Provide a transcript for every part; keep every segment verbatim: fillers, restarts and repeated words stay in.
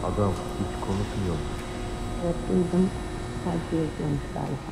Adam hiç konuşmuyor. Evet, duydum. Tercih ediyormuş galiba.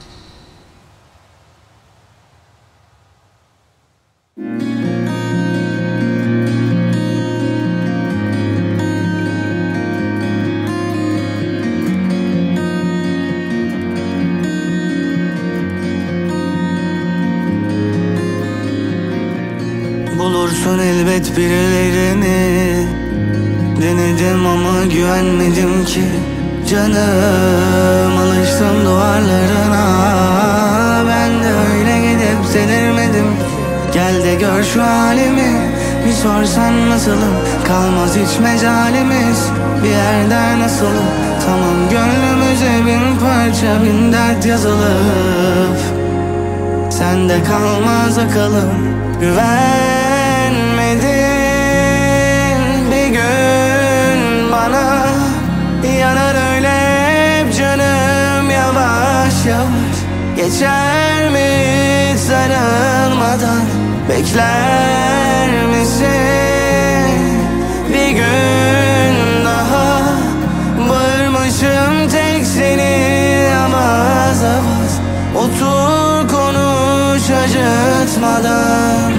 Bulursun elbet birilerini. Denedim ama güvenmedim ki. Canım, alıştım duvarlarına. Ben de öyle gidip delirmedim. Gel de gör şu halimi. Bir sorsan nasılım, kalmaz hiç mecalimiz. Bir yerden nasılım, tamam gönlümüze bin parça bin dert yazılıp. Sende kalmaz akalım. Güvenmedin bir gün bana. Yanar öyle hep canım yavaş yavaş. Geçer mi hiç sarılmadan? Bekler misin bir gün daha? Bağırmışım tek seni ama az az. Otur konuş acıtmadan.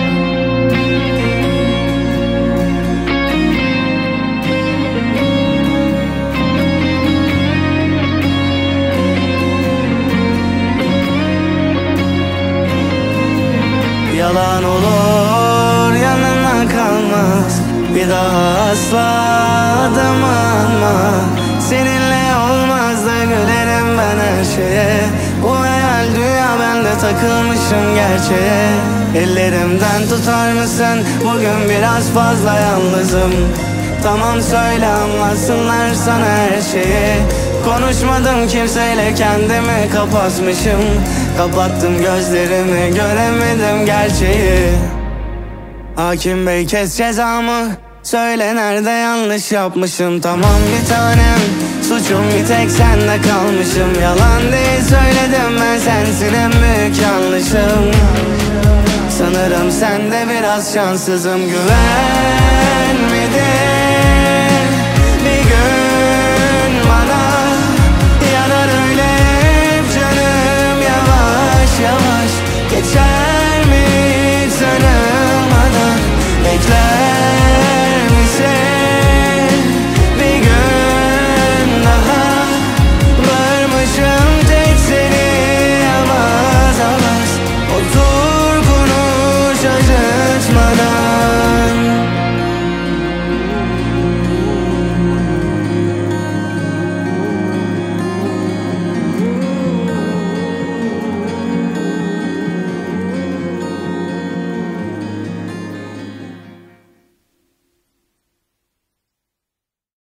Yalan olur, yanına kalmaz. Bir daha asla adım atma. Seninle olmaz da gülerim ben her şeye. Bu hayal dünya, ben de takılmışım gerçeğe. Ellerimden tutar mısın? Bugün biraz fazla yalnızım. Tamam söyle, anlatsınlar sana her şeyi. Konuşmadım kimseyle, kendimi kapatmışım. Kapattım gözlerimi, göremedim gerçeği. Hakim bey kes cezamı. Söyle nerede yanlış yapmışım. Tamam bir tanem, suçum bir tek sende kalmışım. Yalan değil söyledim ben, sensin en büyük yanlışım. Sanırım sende biraz şanssızım. Güvenmedin bir gün bana. Yanar öyle hep canım yavaş yavaş. Geçer mi hiç sarılmadan? Bekler